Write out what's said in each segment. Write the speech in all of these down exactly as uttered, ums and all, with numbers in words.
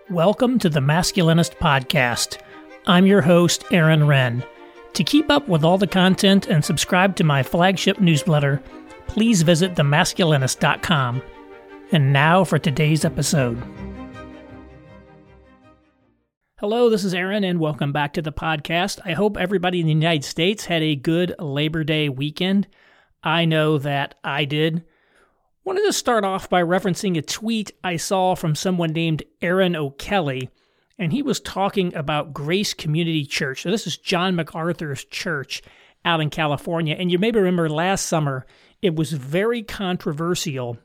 Welcome to the Masculinist Podcast. I'm your host, Aaron Wren. To keep up with all the content and subscribe to my flagship newsletter, please visit the masculinist dot com. And now for today's episode. Hello, this is Aaron, and welcome back to the podcast. I hope everybody in the United States had a good Labor Day weekend. I know that I did. Wanted to start off by referencing a tweet I saw from someone named Aaron O'Kelly, and he was talking about Grace Community Church. So this is John MacArthur's church out in California, and you maybe remember last summer it was very controversial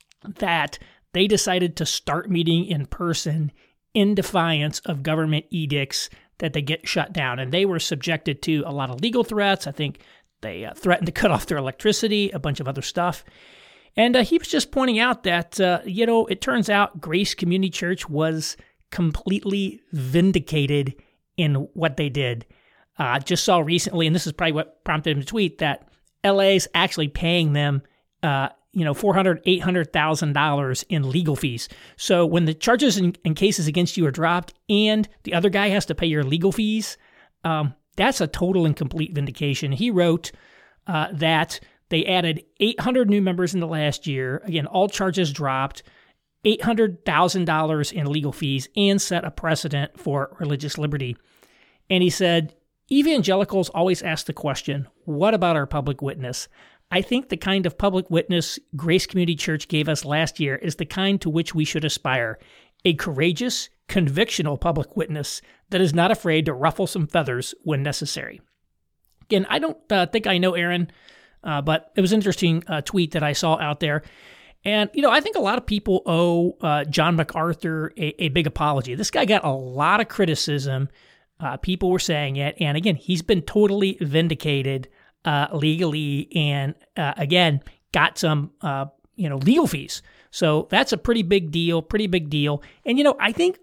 that they decided to start meeting in person in defiance of government edicts that they get shut down, and they were subjected to a lot of legal threats. I think they uh, threatened to cut off their electricity, a bunch of other stuff. And uh, he was just pointing out that, uh, you know, it turns out Grace Community Church was completely vindicated in what they did. I uh, just saw recently, and this is probably what prompted him to tweet, that L A is actually paying them, uh, you know, four hundred thousand dollars, eight hundred thousand dollars in legal fees. So when the charges and, and cases against you are dropped and the other guy has to pay your legal fees, um, that's a total and complete vindication. He wrote uh, that they added eight hundred new members in the last year. Again, all charges dropped, eight hundred thousand dollars in legal fees, and set a precedent for religious liberty. And he said, evangelicals always ask the question, what about our public witness? I think the kind of public witness Grace Community Church gave us last year is the kind to which we should aspire. A courageous, convictional public witness that is not afraid to ruffle some feathers when necessary. Again, I don't uh, think I know Aaron, Uh, but it was an interesting uh, tweet that I saw out there. And, you know, I think a lot of people owe uh, John MacArthur a, a big apology. This guy got a lot of criticism. Uh, people were saying it. And again, he's been totally vindicated uh, legally and, uh, again, got some, uh, you know, legal fees. So that's a pretty big deal, pretty big deal. And, you know, I think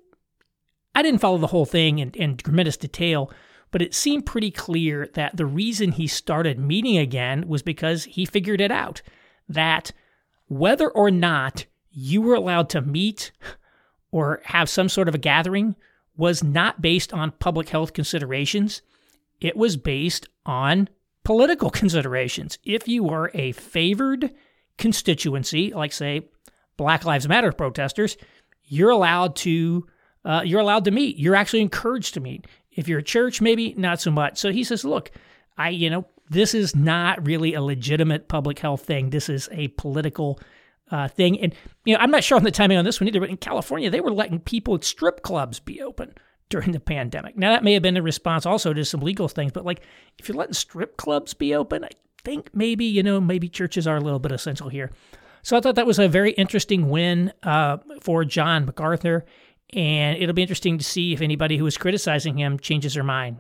I didn't follow the whole thing in, in tremendous detail, but it seemed pretty clear that the reason he started meeting again was because he figured it out, that whether or not you were allowed to meet or have some sort of a gathering was not based on public health considerations. It was based on political considerations. If you were a favored constituency, like, say, Black Lives Matter protesters, you're allowed to uh, you're allowed to meet. You're actually encouraged to meet. If you're a church, maybe not so much. So he says, look, I, you know, this is not really a legitimate public health thing. This is a political uh, thing. And, you know, I'm not sure on the timing on this one either, but in California, they were letting people at strip clubs be open during the pandemic. Now, that may have been a response also to some legal things, but like, if you're letting strip clubs be open, I think maybe, you know, maybe churches are a little bit essential here. So I thought that was a very interesting win uh, for John MacArthur. And it'll be interesting to see if anybody who is criticizing him changes their mind.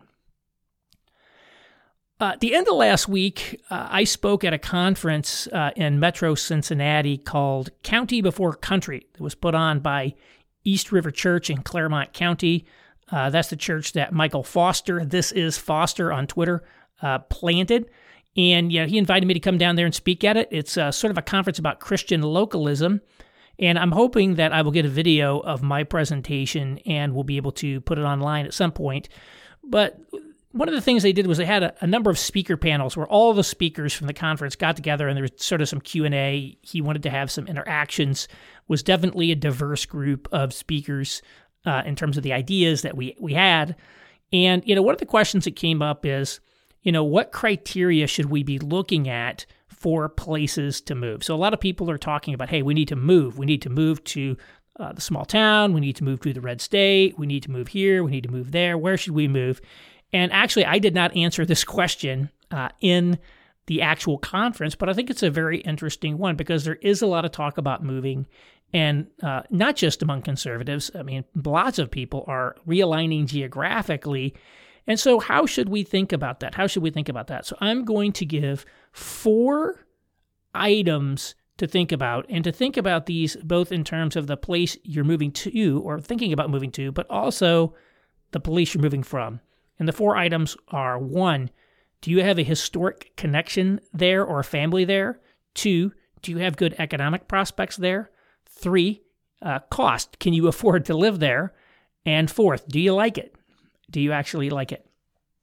Uh, at the end of last week, uh, I spoke at a conference uh, in Metro Cincinnati called County Before Country. It was put on by East River Church in Claremont County. Uh, that's the church that Michael Foster, this is Foster on Twitter, uh, planted. And you know, he invited me to come down there and speak at it. It's uh, sort of a conference about Christian localism. And I'm hoping that I will get a video of my presentation and we'll be able to put it online at some point. But one of the things they did was they had a, a number of speaker panels where all the speakers from the conference got together and there was sort of some Q and A. He wanted to have some interactions. It was definitely a diverse group of speakers uh, in terms of the ideas that we, we had. And, you know, one of the questions that came up is, you know, what criteria should we be looking at for places to move? So a lot of people are talking about, hey, we need to move. We need to move to uh, the small town. We need to move to the red state. We need to move here. We need to move there. Where should we move? And actually, I did not answer this question uh, in the actual conference, but I think it's a very interesting one because there is a lot of talk about moving, and uh, not just among conservatives. I mean, lots of people are realigning geographically. And so how should we think about that? How should we think about that? So I'm going to give four items to think about, and to think about these both in terms of the place you're moving to or thinking about moving to, but also the place you're moving from. And the four items are: one, do you have a historic connection there or a family there? Two, do you have good economic prospects there? Three, uh, cost. Can you afford to live there? And fourth, do you like it? Do you actually like it?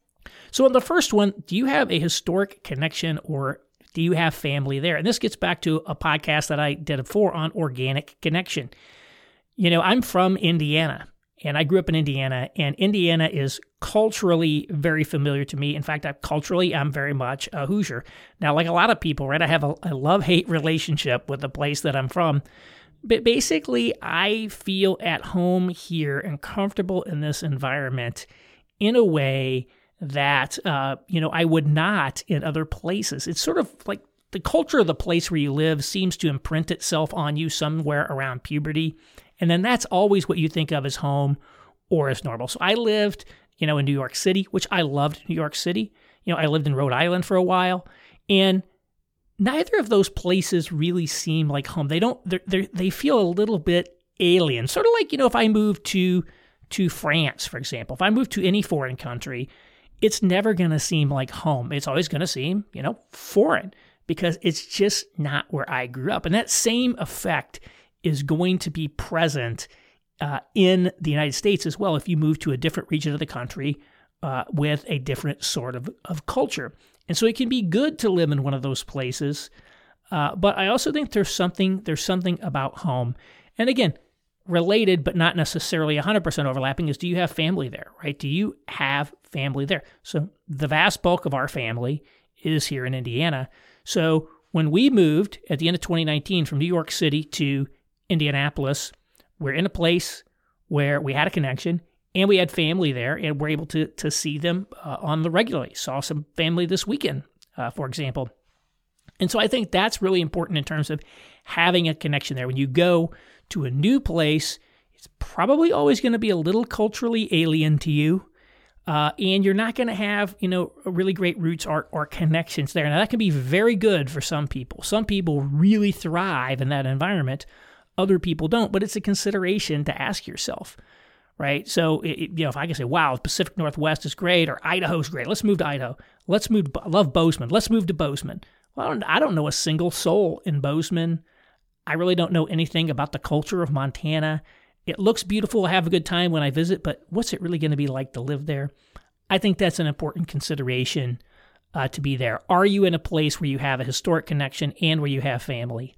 So on the first one, do you have a historic connection or do you have family there? And this gets back to a podcast that I did before on organic connection. You know, I'm from Indiana, and I grew up in Indiana, and Indiana is culturally very familiar to me. In fact, I, culturally, I'm very much a Hoosier. Now, like a lot of people, right, I have a, a love-hate relationship with the place that I'm from. But basically, I feel at home here and comfortable in this environment in a way that, uh, you know, I would not in other places. It's sort of like the culture of the place where you live seems to imprint itself on you somewhere around puberty. And then that's always what you think of as home or as normal. So I lived, you know, in New York City, which I loved New York City. You know, I lived in Rhode Island for a while, and neither of those places really seem like home. They don't, they're, they're, they feel a little bit alien. Sort of like, you know, if I moved to, to France, for example, if I moved to any foreign country, it's never going to seem like home. It's always going to seem, you know, foreign because it's just not where I grew up. And that same effect is going to be present uh, in the United States as well if you move to a different region of the country uh, with a different sort of, of culture. And so it can be good to live in one of those places, uh, but I also think there's something there's something about home. And again, related but not necessarily one hundred percent overlapping is, do you have family there, right? Do you have family there? So the vast bulk of our family is here in Indiana. So when we moved at the end of twenty nineteen from New York City to Indianapolis, we're in a place where we had a connection and we had family there, and we're able to to see them uh, on the regularly. Saw some family this weekend, uh, for example. And so I think that's really important in terms of having a connection there. When you go to a new place, it's probably always going to be a little culturally alien to you, uh, and you're not going to have, you know, really great roots or, or connections there. Now, that can be very good for some people. Some people really thrive in that environment. Other people don't, but it's a consideration to ask yourself, right? So, it, you know, if I can say, wow, the Pacific Northwest is great, or Idaho's great, let's move to Idaho. Let's move to, I love Bozeman. Let's move to Bozeman. Well, I don't, I don't know a single soul in Bozeman. I really don't know anything about the culture of Montana. It looks beautiful. I have a good time when I visit, but what's it really going to be like to live there? I think that's an important consideration uh, to be there. Are you in a place where you have a historic connection and where you have family?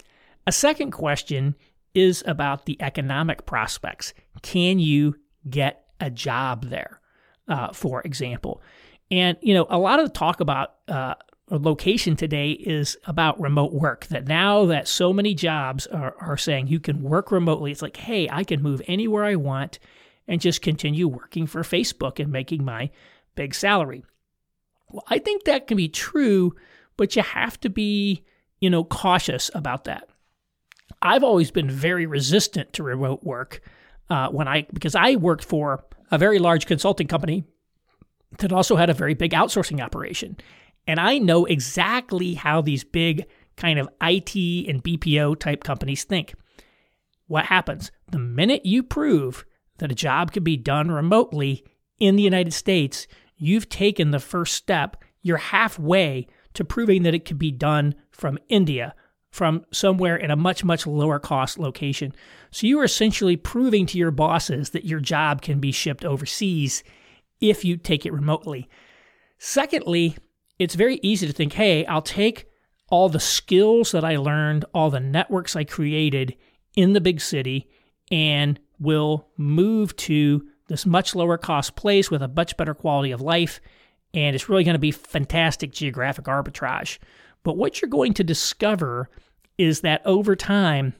A second question is about the economic prospects. Can you get a job there, uh, for example? And, you know, a lot of the talk about uh, location today is about remote work, that now that so many jobs are, are saying you can work remotely, it's like, hey, I can move anywhere I want and just continue working for Facebook and making my big salary. Well, I think that can be true, but you have to be, you know, cautious about that. I've always been very resistant to remote work uh, when I because I worked for a very large consulting company that also had a very big outsourcing operation. And I know exactly how these big kind of I T and B P O type companies think. What happens? The minute you prove that a job can be done remotely in the United States, you've taken the first step. You're halfway to proving that it can be done from India, from somewhere in a much, much lower cost location. So you are essentially proving to your bosses that your job can be shipped overseas if you take it remotely. Secondly, it's very easy to think, hey, I'll take all the skills that I learned, all the networks I created in the big city, and will move to this much lower cost place with a much better quality of life, and it's really going to be fantastic geographic arbitrage. But what you're going to discover is that over time,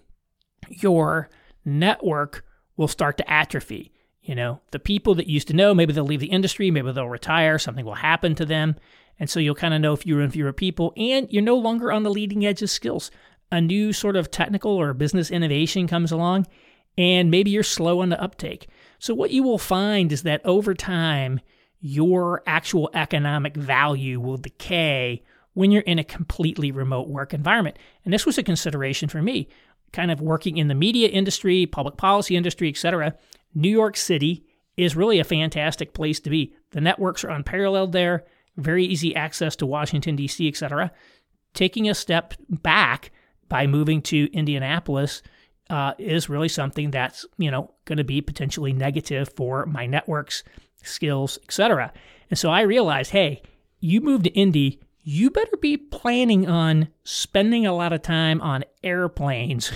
your network will start to atrophy. You know, the people that you used to know, maybe they'll leave the industry, maybe they'll retire, something will happen to them. And so you'll kind of know fewer and fewer people, and you're no longer on the leading edge of skills. A new sort of technical or business innovation comes along, and maybe you're slow on the uptake. So what you will find is that over time, your actual economic value will decay when you're in a completely remote work environment. And this was a consideration for me, kind of working in the media industry, public policy industry, et cetera. New York City is really a fantastic place to be. The networks are unparalleled there, very easy access to Washington, D C, et cetera. Taking a step back by moving to Indianapolis uh, is really something that's, you know, going to be potentially negative for my networks, skills, et cetera. And so I realized, hey, you move to Indy, you better be planning on spending a lot of time on airplanes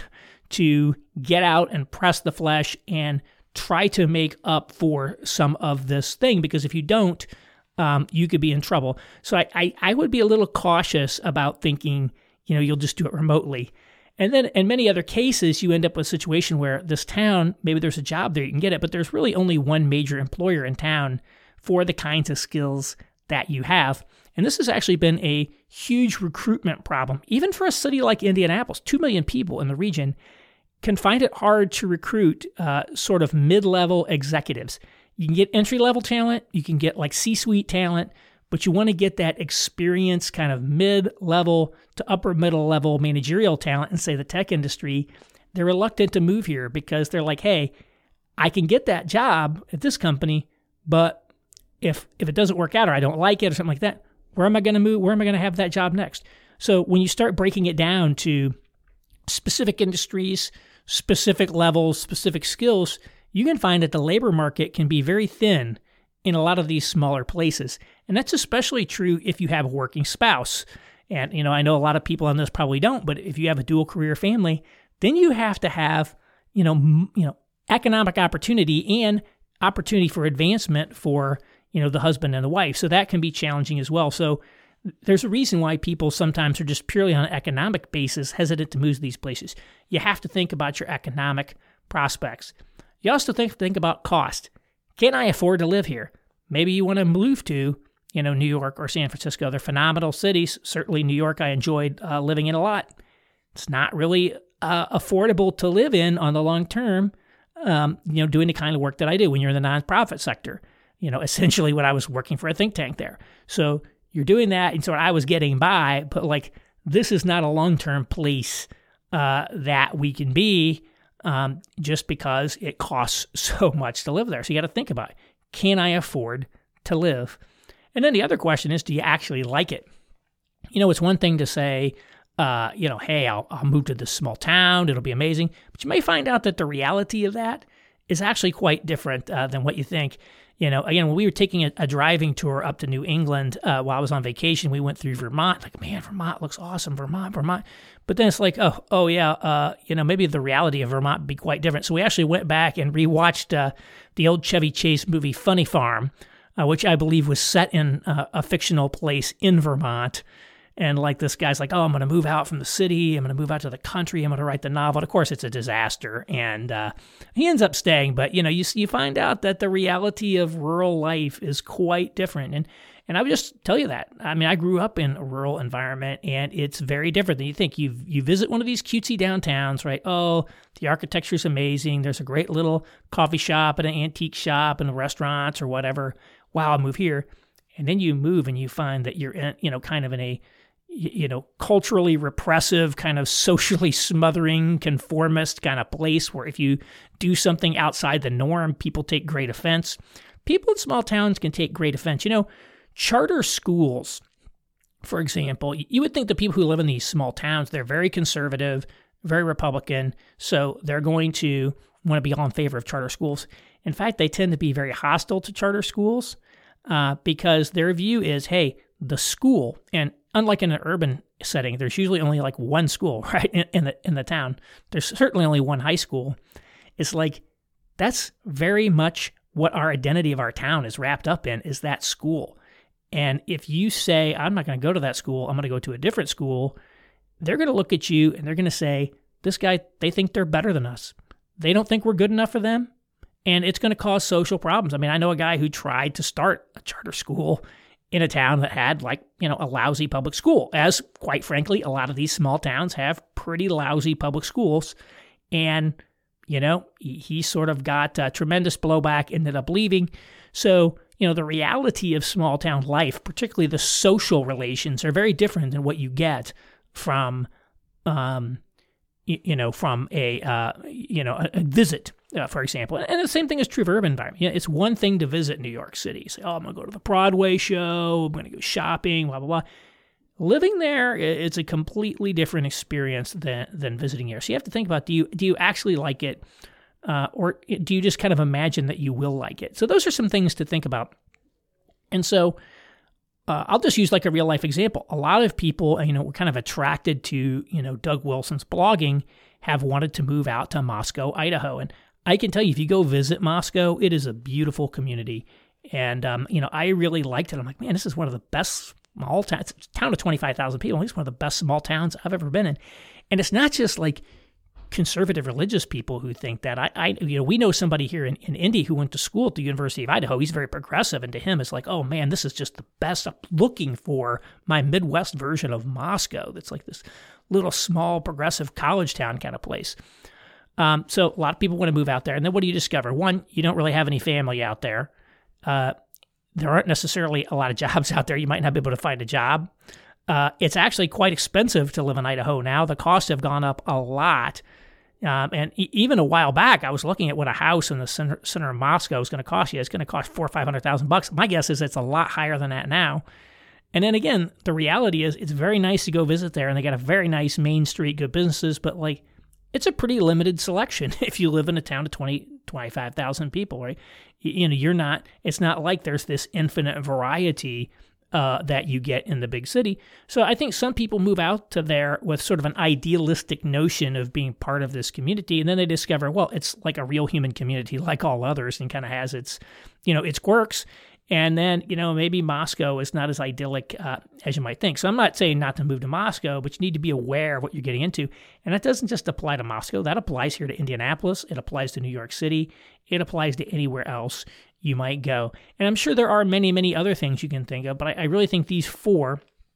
to get out and press the flesh and try to make up for some of this thing, because if you don't, um, you could be in trouble. So I, I, I would be a little cautious about thinking, you know, you'll just do it remotely. And then in many other cases, you end up with a situation where this town, maybe there's a job there, you can get it, but there's really only one major employer in town for the kinds of skills that you have. And this has actually been a huge recruitment problem. Even for a city like Indianapolis, two million people in the region can find it hard to recruit uh, sort of mid-level executives. You can get entry-level talent, you can get like C-suite talent, but you want to get that experienced kind of mid-level to upper middle level managerial talent in, say, the tech industry. They're reluctant to move here because they're like, hey, I can get that job at this company, but if if it doesn't work out or I don't like it or something like that, where am I going to move? Where am I going to have that job next? So when you start breaking it down to specific industries, specific levels, specific skills, you can find that the labor market can be very thin in a lot of these smaller places. And that's especially true if you have a working spouse. And, you know, I know a lot of people on this probably don't, but if you have a dual career family, then you have to have, you know, m- you know, economic opportunity and opportunity for advancement for, you know, the husband and the wife. So that can be challenging as well. So there's a reason why people sometimes are just purely on an economic basis hesitant to move to these places. You have to think about your economic prospects. You also think think about cost. Can I afford to live here? Maybe you want to move to, you know, New York or San Francisco. They're phenomenal cities. Certainly New York I enjoyed uh, living in a lot. It's not really uh, affordable to live in on the long term, um, you know, doing the kind of work that I do when you're in the nonprofit sector. You know, essentially when I was working for a think tank there. So you're doing that, and so I was getting by, but like this is not a long-term place uh, that we can be um, just because it costs so much to live there. So you got to think about it. Can I afford to live? And then the other question is, do you actually like it? You know, it's one thing to say, uh, you know, hey, I'll, I'll move to this small town. It'll be amazing. But you may find out that the reality of that is actually quite different uh, than what you think. You know, again, when we were taking a, a driving tour up to New England uh, while I was on vacation, we went through Vermont. Like, man, Vermont looks awesome. Vermont, Vermont. But then it's like, oh, oh yeah, uh, you know, maybe the reality of Vermont would be quite different. So we actually went back and rewatched uh, the old Chevy Chase movie Funny Farm, uh, which I believe was set in uh, a fictional place in Vermont. And like this guy's like, oh, I'm going to move out from the city. I'm going to move out to the country. I'm going to write the novel. And of course, it's a disaster. And uh, he ends up staying. But, you know, you you find out that the reality of rural life is quite different. And and I would just tell you that. I mean, I grew up in a rural environment, and it's very different than you think. You you visit one of these cutesy downtowns, right? Oh, the architecture is amazing. There's a great little coffee shop and an antique shop and restaurants or whatever. Wow, I'll move here. And then you move and you find that you're in, you know, kind of in a you know, culturally repressive, kind of socially smothering, conformist kind of place where if you do something outside the norm, people take great offense. People in small towns can take great offense. You know, charter schools, for example, you would think the people who live in these small towns, they're very conservative, very Republican, so they're going to want to be all in favor of charter schools. In fact, they tend to be very hostile to charter schools uh, because their view is, hey, the school, and unlike in an urban setting, there's usually only like one school, right, in, in the in the town. There's certainly only one high school. It's like that's very much what our identity of our town is wrapped up in, is that school. And if you say, I'm not going to go to that school, I'm going to go to a different school, they're going to look at you and they're going to say, this guy, they think they're better than us. They don't think we're good enough for them. And it's going to cause social problems. I mean, I know a guy who tried to start a charter school in a town that had, like, you know, a lousy public school, as, quite frankly, a lot of these small towns have pretty lousy public schools. And, you know, he, he sort of got uh, tremendous blowback, ended up leaving. So, you know, the reality of small town life, particularly the social relations, are very different than what you get from, um, you, you know, from a, uh, you know, a, a visit. Uh, for example, and the same thing is true for urban environment. You know, it's one thing to visit New York City. Say, oh, I'm going to go to the Broadway show. I'm going to go shopping, blah, blah, blah. living there, it's a completely different experience than than visiting here. So you have to think about, do you do you actually like it, uh, or do you just kind of imagine that you will like it? So those are some things to think about. And so uh, I'll just use like a real life example. A lot of people, you know, were kind of attracted to, you know, Doug Wilson's blogging, have wanted to move out to Moscow, Idaho. And I can tell you, if you go visit Moscow, it is a beautiful community. And, um, you know, I really liked it. I'm like, man, this is one of the best small towns. It's a town of twenty-five thousand people. It's one of the best small towns I've ever been in. And it's not just like conservative religious people who think that. I, I you know, we know somebody here in, in Indy who went to school at the University of Idaho. He's very progressive. And to him, it's like, oh, man, this is just the best. I'm looking for my Midwest version of Moscow. That's like this little small progressive college town kind of place. Um, so a lot of people want to move out there. And then what do you discover? One, you don't really have any family out there. Uh, there aren't necessarily a lot of jobs out there. You might not be able to find a job. Uh, it's actually quite expensive to live in Idaho now. The costs have gone up a lot. Um, and e- even a while back, I was looking at what a house in the center, center of Moscow is going to cost you. It's going to cost four or five hundred thousand bucks. My guess is it's a lot higher than that now. And then again, the reality is it's very nice to go visit there, and they got a very nice main street, good businesses, but like it's a pretty limited selection if you live in a town of twenty, twenty-five thousand people, right? You, you know, you're not, it's not like there's this infinite variety uh, that you get in the big city. So I think some people move out to there with sort of an idealistic notion of being part of this community, and then they discover, well, it's like a real human community like all others and kind of has its, you know, its quirks. And then, you know, maybe Moscow is not as idyllic uh, as you might think. So I'm not saying not to move to Moscow, but you need to be aware of what you're getting into. And that doesn't just apply to Moscow. That applies here to Indianapolis. It applies to New York City. It applies to anywhere else you might go. And I'm sure there are many, many other things you can think of, but I, I really think these four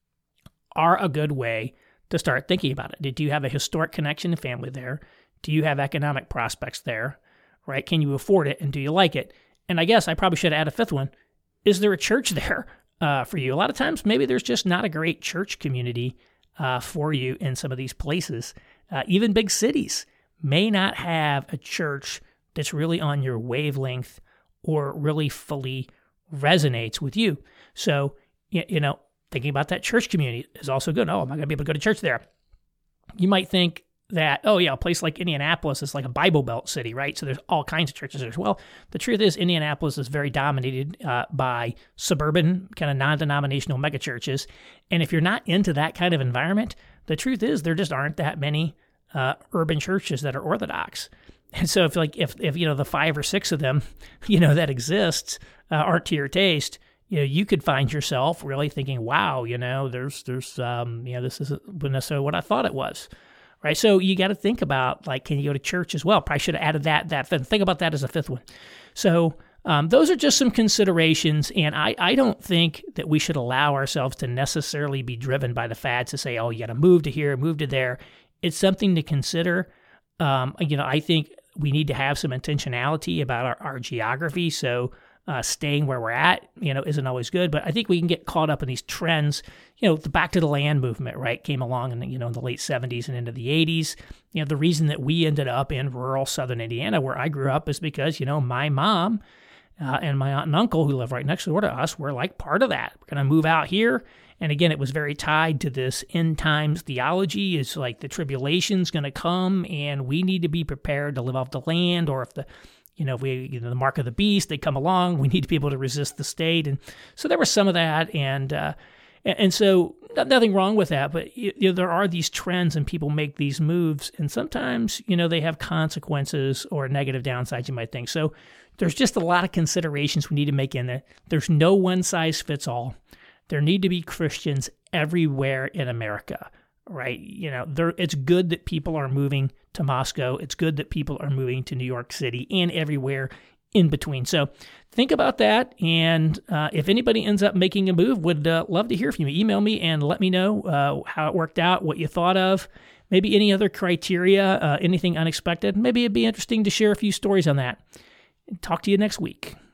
are a good way to start thinking about it. Do you have a historic connection to family there? Do you have economic prospects there? Right? Can you afford it? And do you like it? And I guess I probably should add a fifth one. Is there a church there uh, for you? A lot of times, maybe there's just not a great church community uh, for you in some of these places. Uh, even big cities may not have a church that's really on your wavelength or really fully resonates with you. So, you know, thinking about that church community is also good. Oh, am I going to be able to go to church there? You might think that, oh yeah, a place like Indianapolis is like a Bible Belt city, right? So there's all kinds of churches there. Well, the truth is Indianapolis is very dominated uh, by suburban, kind of non-denominational megachurches. And if you're not into that kind of environment, the truth is there just aren't that many uh, urban churches that are Orthodox. And so if like if, if you know the five or six of them, you know, that exists uh, aren't to your taste, you know, you could find yourself really thinking, wow, you know, there's there's um, you know, this isn't necessarily what I thought it was. Right, so you got to think about, like, can you go to church as well? Probably should have added that. That think about that as a fifth one. So um, those are just some considerations, and I, I don't think that we should allow ourselves to necessarily be driven by the fads to say, oh, you got to move to here, move to there. It's something to consider. Um, you know, I think we need to have some intentionality about our, our geography. So uh, staying where we're at, you know, isn't always good. But I think we can get caught up in these trends. You know, the back to the land movement, right, came along in the, you know, in the late seventies and into the eighties. You know, the reason that we ended up in rural southern Indiana, where I grew up, is because, you know, my mom uh, and my aunt and uncle, who live right next door to us, were like part of that. We're going to move out here. And again, it was very tied to this end times theology. It's like the tribulation's going to come, and we need to be prepared to live off the land, or if the You know, if we, you know, the mark of the beast, they come along, we need to be able to resist the state. And so there was some of that. And, uh, and so nothing wrong with that, but you know, there are these trends and people make these moves. And sometimes, you know, they have consequences or negative downsides, you might think. So there's just a lot of considerations we need to make in there. There's no one size fits all. There need to be Christians everywhere in America. Right, you know, there. It's good that people are moving to Moscow. It's good that people are moving to New York City and everywhere in between. So think about that. And uh, if anybody ends up making a move, would uh, love to hear from you. Email me and let me know uh, how it worked out, what you thought of, maybe any other criteria, uh, anything unexpected. Maybe it'd be interesting to share a few stories on that. Talk to you next week.